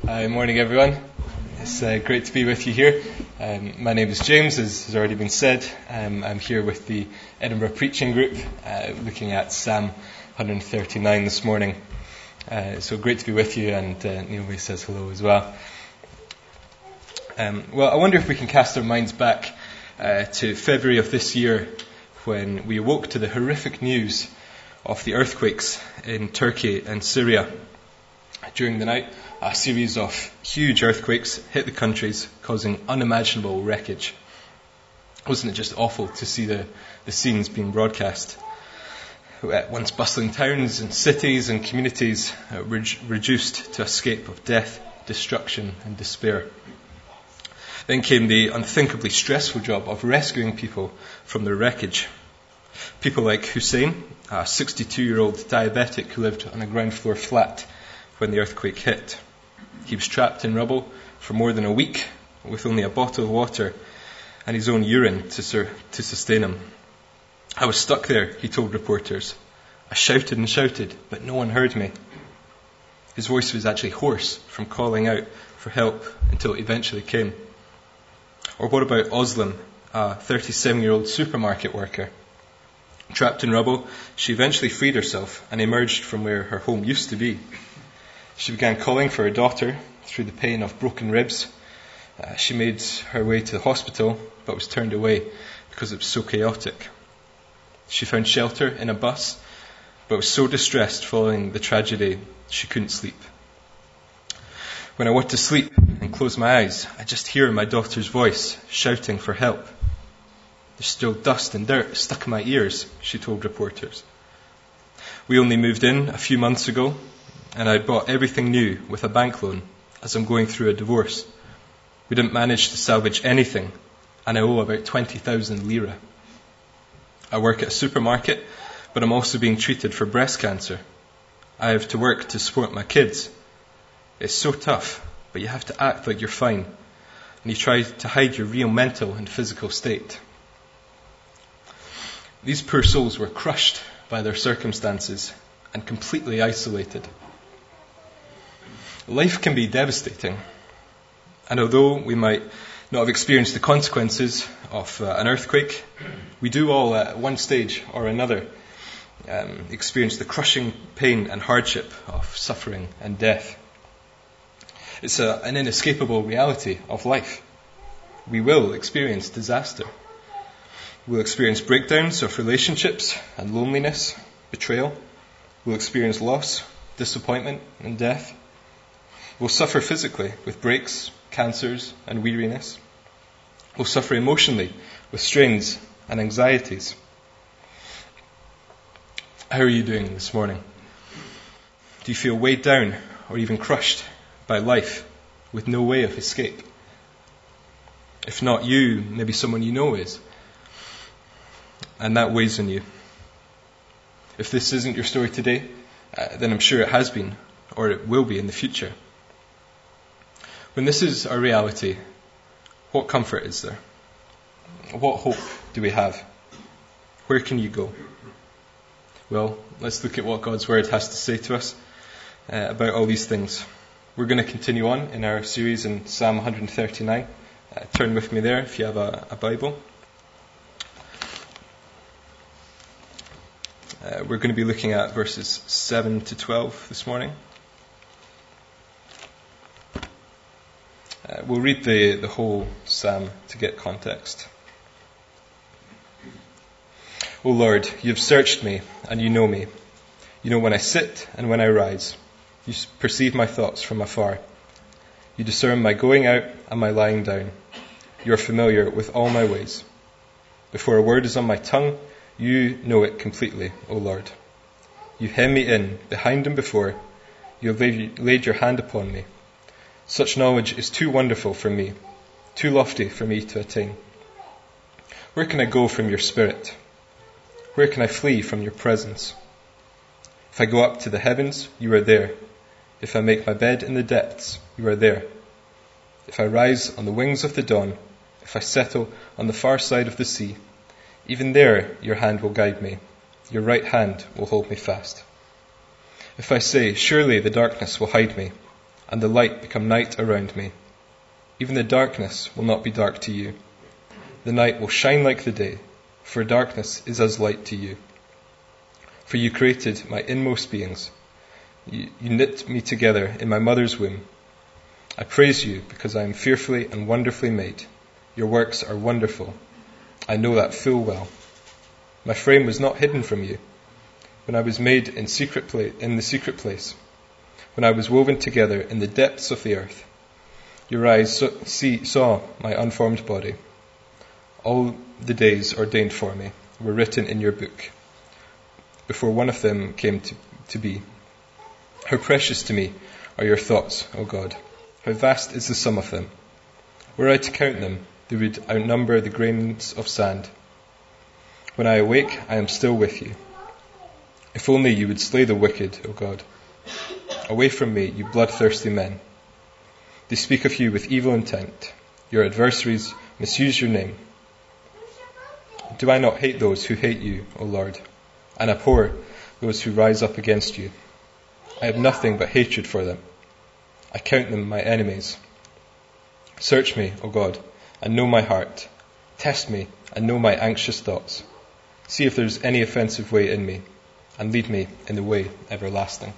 Morning everyone. It's great to be with you here. My name is James, as has already been said. I'm here with the Edinburgh Preaching Group, looking at Psalm 139 this morning. So great to be with you, and Naomi says hello as well. Well, I wonder if we can cast our minds back to February of this year, when we awoke to the horrific news of the earthquakes in Turkey and Syria. During the night, a series of huge earthquakes hit the countries, causing unimaginable wreckage. Wasn't it just awful to see the scenes being broadcast? Once bustling towns and cities and communities reduced to a scape of death, destruction and despair. Then came the unthinkably stressful job of rescuing people from the wreckage. People like Hussein, a 62-year-old diabetic who lived on a ground floor flat when the earthquake hit. He was trapped in rubble for more than a week with only a bottle of water and his own urine to sustain him. I was stuck there, he told reporters. I shouted and shouted, but no one heard me. His voice was actually hoarse from calling out for help until it eventually came. Or what about Oslam, a 37-year-old supermarket worker? Trapped in rubble, she eventually freed herself and emerged from where her home used to be. She began calling for her daughter through the pain of broken ribs. She made her way to the hospital, but was turned away because it was so chaotic. She found shelter in a bus, but was so distressed following the tragedy she couldn't sleep. When I went to sleep and closed my eyes, I just hear my daughter's voice shouting for help. There's still dust and dirt stuck in my ears, she told reporters. We only moved in a few months ago, and I'd bought everything new with a bank loan as I'm going through a divorce. We didn't manage to salvage anything, and I owe about 20,000 lira. I work at a supermarket, but I'm also being treated for breast cancer. I have to work to support my kids. It's so tough, but you have to act like you're fine, and you try to hide your real mental and physical state. These poor souls were crushed by their circumstances and completely isolated. Life can be devastating, and although we might not have experienced the consequences of an earthquake, we do all at one stage or another experience the crushing pain and hardship of suffering and death. It's an inescapable reality of life. We will experience disaster. We'll experience breakdowns of relationships and loneliness, betrayal. We'll experience loss, disappointment and death. We'll suffer physically with breaks, cancers and weariness. We'll suffer emotionally with strains and anxieties. How are you doing this morning? Do you feel weighed down or even crushed by life with no way of escape? If not you, maybe someone you know is. And that weighs on you. If this isn't your story today, then I'm sure it has been, or it will be in the future. When this is our reality, what comfort is there? What hope do we have? Where can you go? Well, let's look at what God's Word has to say to us about all these things. We're going to continue on in our series in Psalm 139. Turn with me there if you have a Bible. We're going to be looking at verses 7 to 12 this morning. We'll read the whole psalm to get context. O Lord, you have searched me and you know me. You know when I sit and when I rise. You perceive my thoughts from afar. You discern my going out and my lying down. You are familiar with all my ways. Before a word is on my tongue, you know it completely, O Lord. You hem me in, behind and before. You have laid your hand upon me. Such knowledge is too wonderful for me, too lofty for me to attain. Where can I go from your spirit? Where can I flee from your presence? If I go up to the heavens, you are there. If I make my bed in the depths, you are there. If I rise on the wings of the dawn, if I settle on the far side of the sea, even there your hand will guide me. Your right hand will hold me fast. If I say, surely the darkness will hide me, and the light become night around me. Even the darkness will not be dark to you. The night will shine like the day, for darkness is as light to you. For you created my inmost beings. You knit me together in my mother's womb. I praise you because I am fearfully and wonderfully made. Your works are wonderful. I know that full well. My frame was not hidden from you when I was made in the secret place, when I was woven together in the depths of the earth. Your eyes saw my unformed body. All the days ordained for me were written in your book, before one of them came to be. How precious to me are your thoughts, O God. How vast is the sum of them. Were I to count them, they would outnumber the grains of sand. When I awake, I am still with you. If only you would slay the wicked, O God. Away from me, you bloodthirsty men. They speak of you with evil intent. Your adversaries misuse your name. Do I not hate those who hate you, O Lord, and abhor those who rise up against you? I have nothing but hatred for them. I count them my enemies. Search me, O God, and know my heart. Test me and know my anxious thoughts. See if there is any offensive way in me, and lead me in the way everlasting.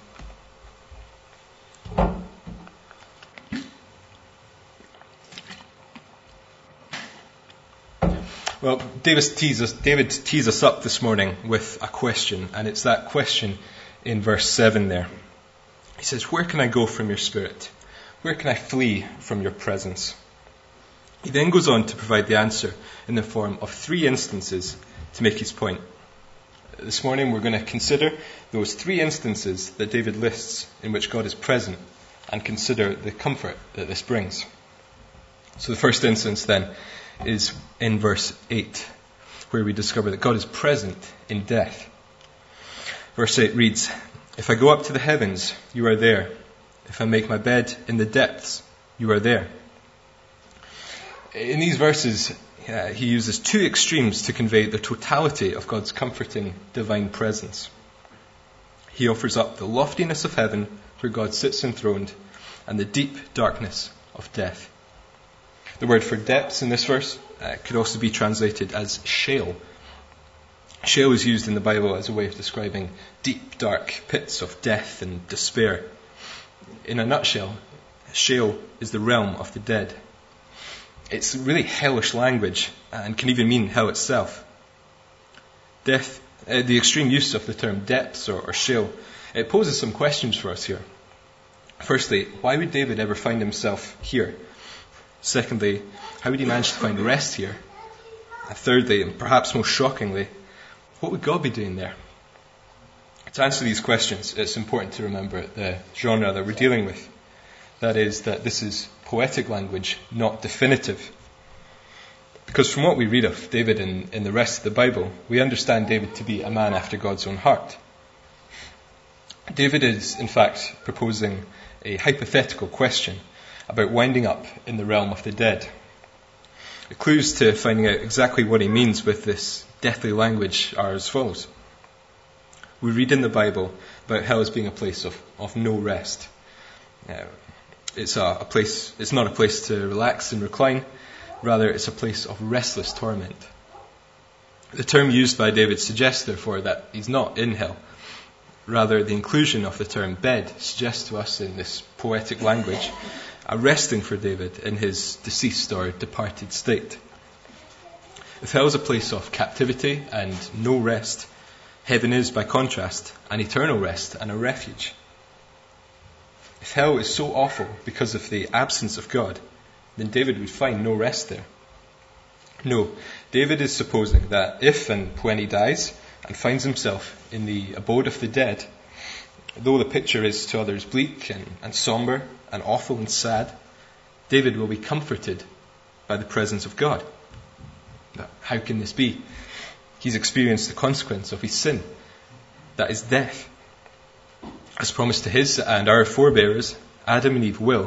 Well, David tees us up this morning with a question, and it's that question in verse 7 there. He says, where can I go from your spirit? Where can I flee from your presence? He then goes on to provide the answer in the form of 3 instances to make his point. This morning we're going to consider those 3 instances that David lists in which God is present and consider the comfort that this brings. So the first instance then is in verse 8, where we discover that God is present in death. Verse 8 reads, if I go up to the heavens, you are there. If I make my bed in the depths, you are there. In these verses, he uses 2 extremes to convey the totality of God's comforting divine presence. He offers up the loftiness of heaven, where God sits enthroned, and the deep darkness of death. The word for depths in this verse could also be translated as Sheol. Sheol is used in the Bible as a way of describing deep, dark pits of death and despair. In a nutshell, Sheol is the realm of the dead. It's really hellish language and can even mean hell itself. Death, the extreme use of the term depths or Sheol, it poses some questions for us here. Firstly, why would David ever find himself here? Secondly, how would he manage to find rest here? And thirdly, and perhaps most shockingly, what would God be doing there? To answer these questions, it's important to remember the genre that we're dealing with. That is, that this is poetic language, not definitive. Because from what we read of David in the rest of the Bible, we understand David to be a man after God's own heart. David is, in fact, proposing a hypothetical question about winding up in the realm of the dead. The clues to finding out exactly what he means with this deathly language are as follows. We read in the Bible about hell as being a place of no rest. It's not a place to relax and recline. Rather, it's a place of restless torment. The term used by David suggests, therefore, that he's not in hell. Rather, the inclusion of the term bed suggests to us in this poetic language a resting for David in his deceased or departed state. If hell is a place of captivity and no rest, heaven is, by contrast, an eternal rest and a refuge. If hell is so awful because of the absence of God, then David would find no rest there. No, David is supposing that if and when he dies and finds himself in the abode of the dead, though the picture is to others bleak and somber and awful and sad, David will be comforted by the presence of God. Now, how can this be? He's experienced the consequence of his sin, that is death. As promised to his and our forebearers, Adam and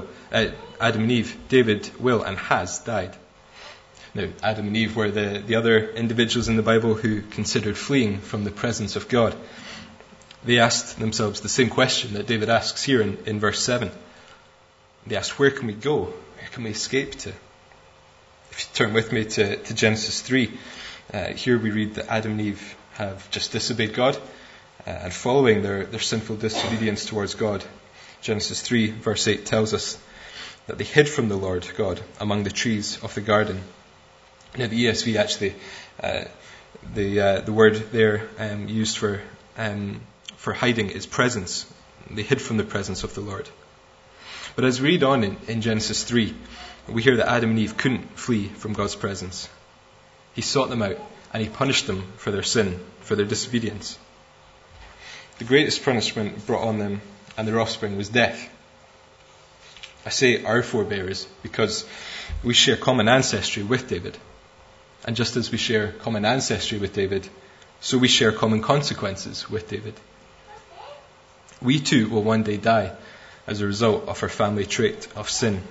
Eve, David will and has died. Now, Adam and Eve were the other individuals in the Bible who considered fleeing from the presence of God. They asked themselves the same question that David asks here in verse 7. They asked, where can we go? Where can we escape to? If you turn with me to Genesis 3, here we read that Adam and Eve have just disobeyed God, and following their sinful disobedience towards God, Genesis 3 verse 8 tells us that they hid from the Lord God among the trees of the garden. Now the ESV actually, the word there used for hiding is presence. They hid from the presence of the Lord. But as we read on in Genesis 3, we hear that Adam and Eve couldn't flee from God's presence. He sought them out and he punished them for their sin, for their disobedience. The greatest punishment brought on them and their offspring was death. I say our forebears because we share common ancestry with David. And just as we share common ancestry with David, so we share common consequences with David. We too will one day die as a result of our family trait of sin.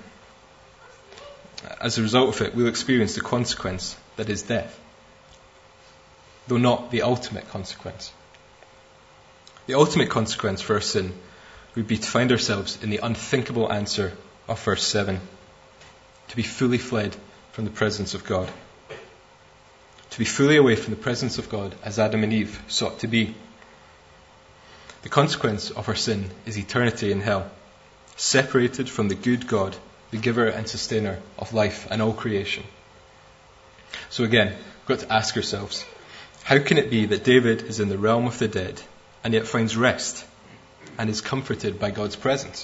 As a result of it, we'll experience the consequence that is death, though not the ultimate consequence. The ultimate consequence for our sin would be to find ourselves in the unthinkable answer of verse 7, to be fully fled from the presence of God. To be fully away from the presence of God as Adam and Eve sought to be. The consequence of our sin is eternity in hell, separated from the good God, the giver and sustainer of life and all creation. So again, we've got to ask ourselves, how can it be that David is in the realm of the dead and yet finds rest and is comforted by God's presence?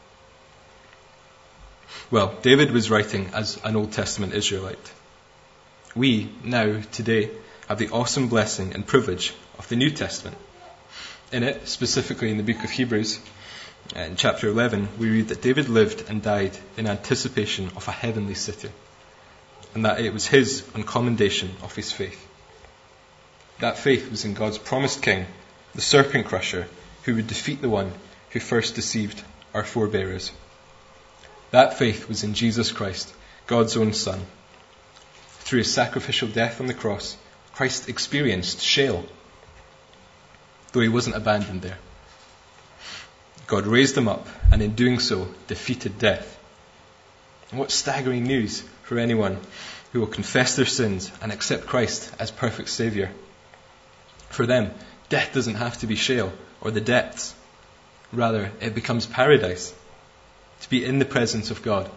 Well, David was writing as an Old Testament Israelite. We, now, today, have the awesome blessing and privilege of the New Testament. In it, specifically in the book of Hebrews, in chapter 11, we read that David lived and died in anticipation of a heavenly city, and that it was his on commendation of his faith. That faith was in God's promised king, the serpent crusher, who would defeat the one who first deceived our forebears. That faith was in Jesus Christ, God's own Son. Through his sacrificial death on the cross, Christ experienced Sheol, though he wasn't abandoned there. God raised him up, and in doing so, defeated death. And what staggering news for anyone who will confess their sins and accept Christ as perfect Saviour. For them, death doesn't have to be Sheol or the depths. Rather, it becomes paradise, to be in the presence of God.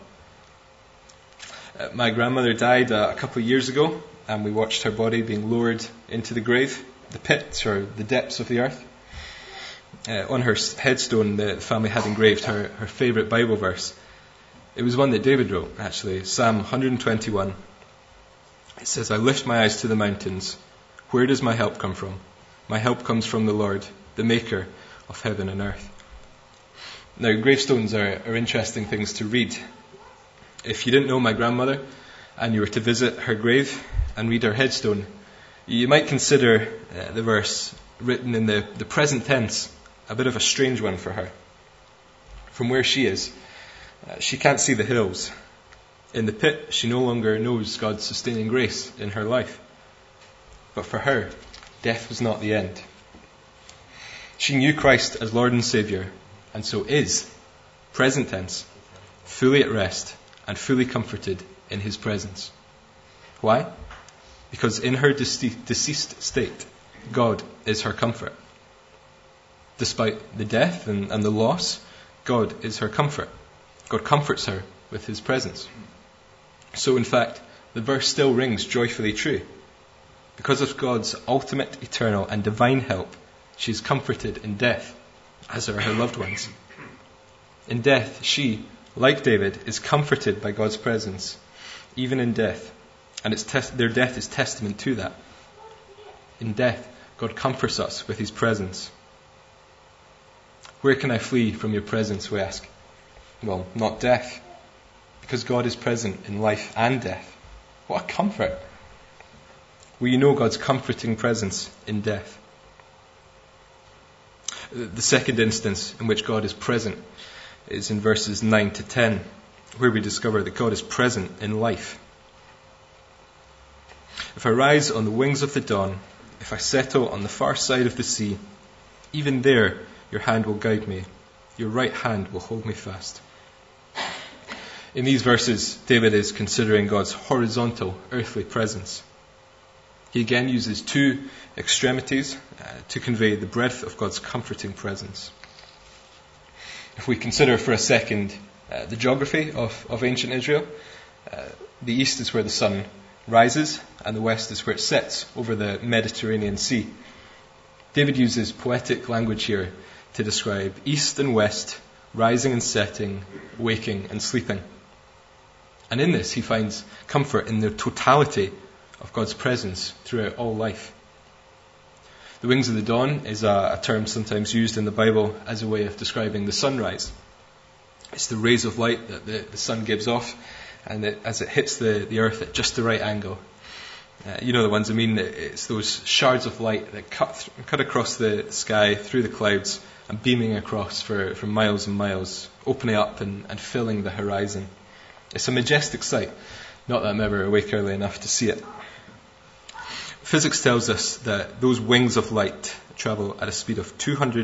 My grandmother died a couple of years ago, and we watched her body being lowered into the grave, the pits or the depths of the earth. On her headstone, the family had engraved her favourite Bible verse. It was one that David wrote, actually, Psalm 121. It says, "I lift my eyes to the mountains. Where does my help come from? My help comes from the Lord, the maker of heaven and earth." Now, gravestones are interesting things to read. If you didn't know my grandmother and you were to visit her grave and read her headstone, you might consider the verse written in the present tense a bit of a strange one for her. From where she is, she can't see the hills. In the pit, she no longer knows God's sustaining grace in her life. But for her, death was not the end. She knew Christ as Lord and Saviour, and so is, present tense, fully at rest and fully comforted in his presence. Why? Because in her deceased state, God is her comfort. Despite the death and the loss, God is her comfort. God comforts her with his presence. So in fact, the verse still rings joyfully true. Because of God's ultimate, eternal and divine help, she is comforted in death, as are her loved ones. In death, she, like David, is comforted by God's presence, even in death. And their death is testament to that. In death, God comforts us with his presence. Where can I flee from your presence, we ask? Well, not death, because God is present in life and death. What a comfort! Will you know God's comforting presence in death? The second instance in which God is present is in verses 9 to 10, where we discover that God is present in life. "If I rise on the wings of the dawn, if I settle on the far side of the sea, even there your hand will guide me, your right hand will hold me fast." In these verses, David is considering God's horizontal earthly presence. He again uses two extremities to convey the breadth of God's comforting presence. If we consider for a second the geography of ancient Israel, the east is where the sun rises and the west is where it sets over the Mediterranean Sea. David uses poetic language here to describe east and west, rising and setting, waking and sleeping. And in this he finds comfort in the totality of God's presence throughout all life. The wings of the dawn is a term sometimes used in the Bible as a way of describing the sunrise. It's the rays of light that the sun gives off, and as it hits the earth at just the right angle. You know the ones I mean. It's those shards of light that cut across the sky, through the clouds, and beaming across for miles and miles, opening up and filling the horizon. It's a majestic sight, not that I'm ever awake early enough to see it. Physics tells us that those wings of light travel at a speed of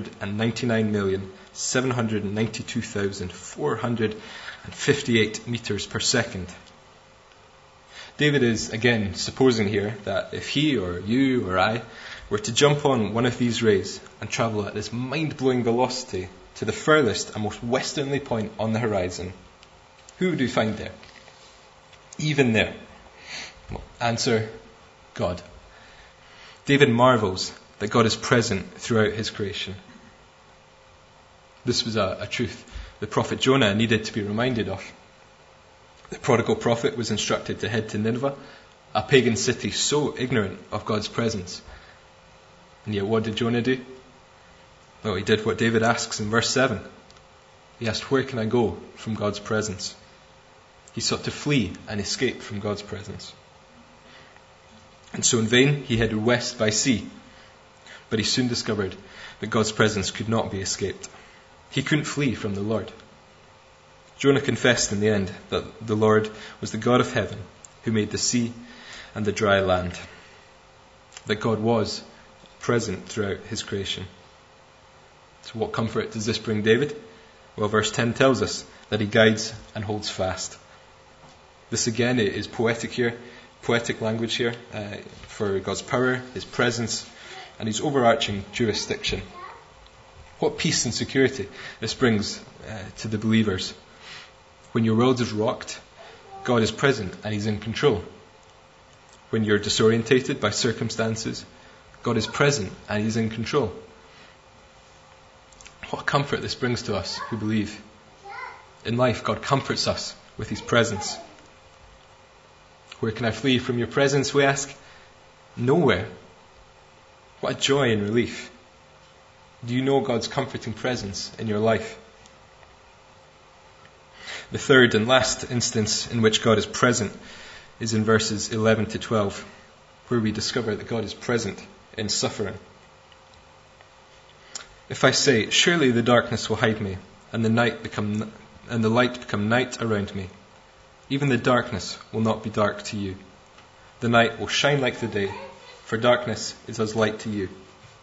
299,792,458 meters per second. David is again supposing here that if he or you or I were to jump on one of these rays and travel at this mind-blowing velocity to the furthest and most westernly point on the horizon, who would we find there? Even there. Well, answer, God. David marvels that God is present throughout his creation. This was a truth the prophet Jonah needed to be reminded of. The prodigal prophet was instructed to head to Nineveh, a pagan city so ignorant of God's presence. And yet what did Jonah do? Well, he did what David asks in verse 7. He asked, where can I go from God's presence? He sought to flee and escape from God's presence. And so in vain he headed west by sea. But he soon discovered that God's presence could not be escaped. He couldn't flee from the Lord. Jonah confessed in the end that the Lord was the God of heaven who made the sea and the dry land. That God was present throughout his creation. So what comfort does this bring David? Well, verse 10 tells us that he guides and holds fast. This again is poetic language here for God's power, his presence, and his overarching jurisdiction. What peace and security this brings to the believers. When your world is rocked, God is present and he's in control. When you're disorientated by circumstances, God is present and he's in control. What comfort this brings to us who believe. In life, God comforts us with his presence. Where can I flee from your presence, we ask? Nowhere. What a joy and relief. Do you know God's comforting presence in your life? The third and last instance in which God is present is in verses 11 to 12, where we discover that God is present in suffering. If I say, surely the darkness will hide me, and the light become night around me, even the darkness will not be dark to you. The night will shine like the day, for darkness is as light to you.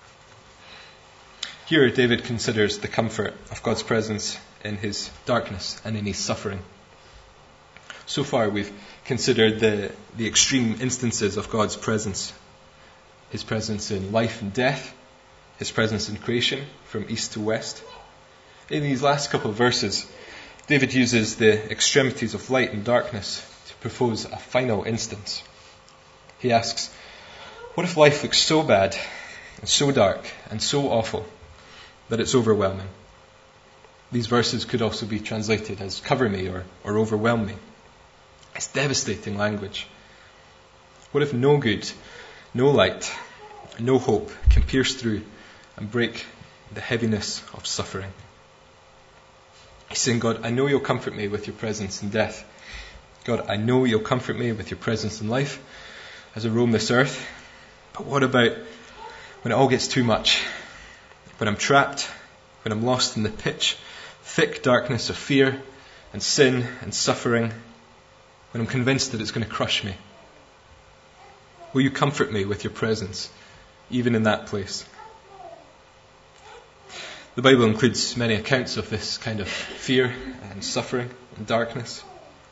Here David considers the comfort of God's presence in his darkness and in his suffering. So far we've considered the extreme instances of God's presence. His presence in life and death, his presence in creation from east to west. In these last couple of verses, David uses the extremities of light and darkness to propose a final instance. He asks, what if life looks so bad and so dark and so awful that it's overwhelming? These verses could also be translated as cover me or overwhelm me. It's devastating language. What if no good, no light, no hope can pierce through and break the heaviness of suffering? He's saying, God, I know you'll comfort me with your presence in death. God, I know you'll comfort me with your presence in life as I roam this earth. But what about when it all gets too much? When I'm trapped, when I'm lost in the pitch, thick darkness of fear and sin and suffering, when I'm convinced that it's going to crush me. Will you comfort me with your presence, even in that place? The Bible includes many accounts of this kind of fear and suffering and darkness.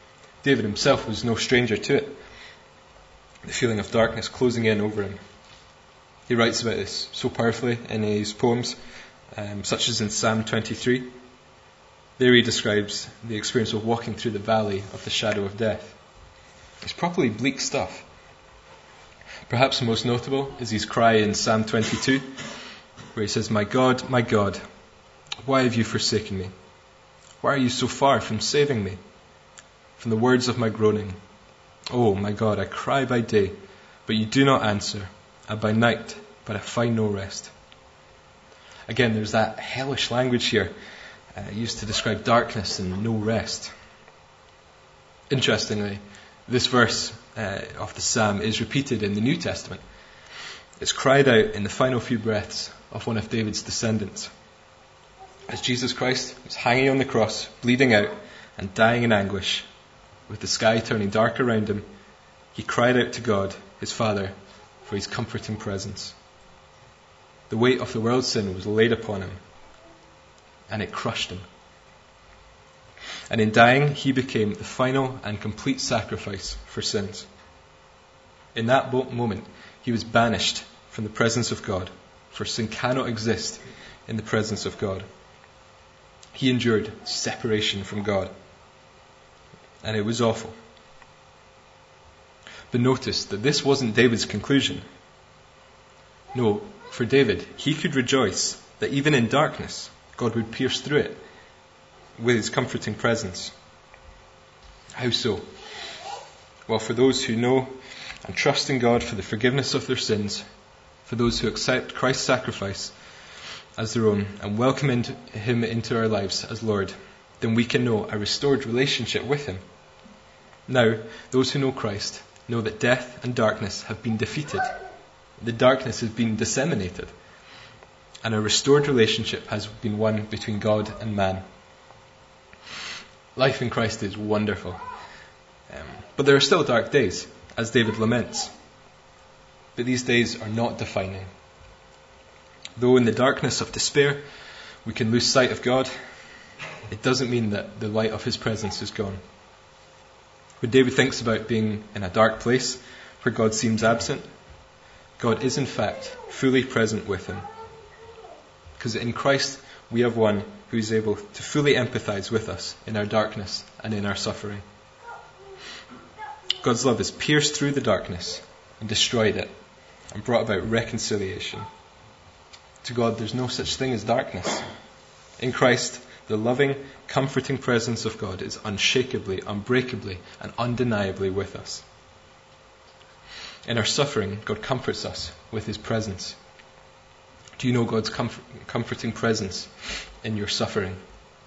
David himself was no stranger to it, the feeling of darkness closing in over him. He writes about this so powerfully in his poems, such as in Psalm 23. There he describes the experience of walking through the valley of the shadow of death. It's properly bleak stuff. Perhaps the most notable is his cry in Psalm 22, where he says, my God, why have you forsaken me? Why are you so far from saving me? From the words of my groaning. Oh, my God, I cry by day, but you do not answer, and by night, but I find no rest. Again, there's that hellish language here, used to describe darkness and no rest. Interestingly, this verse of the psalm is repeated in the New Testament. It's cried out in the final few breaths of one of David's descendants. As Jesus Christ was hanging on the cross, bleeding out and dying in anguish, with the sky turning dark around him, he cried out to God, his Father, for his comforting presence. The weight of the world's sin was laid upon him, and it crushed him. And in dying, he became the final and complete sacrifice for sins. In that moment, he was banished from the presence of God, for sin cannot exist in the presence of God. He endured separation from God, and it was awful. But notice that this wasn't David's conclusion. No, for David, he could rejoice that even in darkness, God would pierce through it with his comforting presence. How so? Well, for those who know and trust in God for the forgiveness of their sins, for those who accept Christ's sacrifice as their own and welcome him into our lives as Lord, then we can know a restored relationship with him. Now, those who know Christ know that death and darkness have been defeated. The darkness has been disseminated, and a restored relationship has been won between God and man. Life in Christ is wonderful. But there are still dark days, as David laments. But these days are not defining. Though in the darkness of despair we can lose sight of God, it doesn't mean that the light of his presence is gone. When David thinks about being in a dark place where God seems absent, God is in fact fully present with him. Because in Christ we have one who is able to fully empathize with us in our darkness and in our suffering. God's love has pierced through the darkness and destroyed it and brought about reconciliation. To God, there's no such thing as darkness. In Christ, the loving, comforting presence of God is unshakably, unbreakably, and undeniably with us. In our suffering, God comforts us with his presence. Do you know God's comforting presence in your suffering?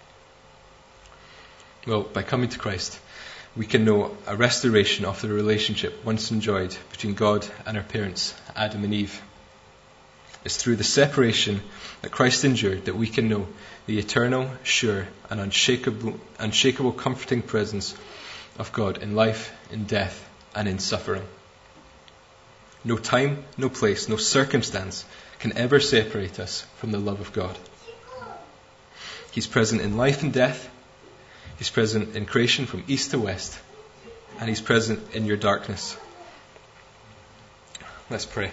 Well, by coming to Christ, we can know a restoration of the relationship once enjoyed between God and our parents, Adam and Eve. It's through the separation that Christ endured that we can know the eternal, sure, and unshakable comforting presence of God in life, in death, and in suffering. No time, no place, no circumstance can ever separate us from the love of God. He's present in life and death. He's present in creation from east to west. And he's present in your darkness. Let's pray.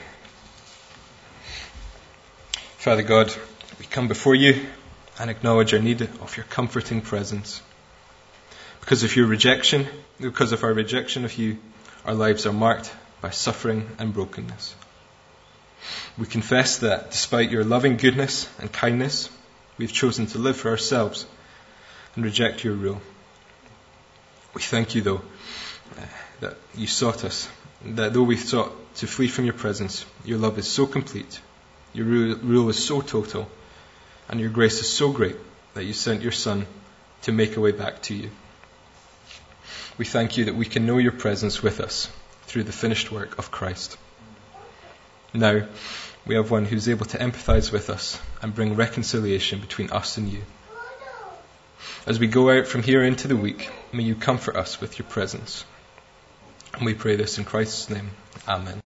Father God, we come before you and acknowledge our need of your comforting presence. Because of your rejection, because of our rejection of you, our lives are marked by suffering and brokenness. We confess that despite your loving goodness and kindness, we've chosen to live for ourselves and reject your rule. We thank you, though, that you sought us, that though we sought to flee from your presence, your love is so complete, your rule is so total, and your grace is so great that you sent your Son to make a way back to you. We thank you that we can know your presence with us through the finished work of Christ. Now, we have one who's able to empathize with us and bring reconciliation between us and you. As we go out from here into the week, may you comfort us with your presence. And we pray this in Christ's name. Amen.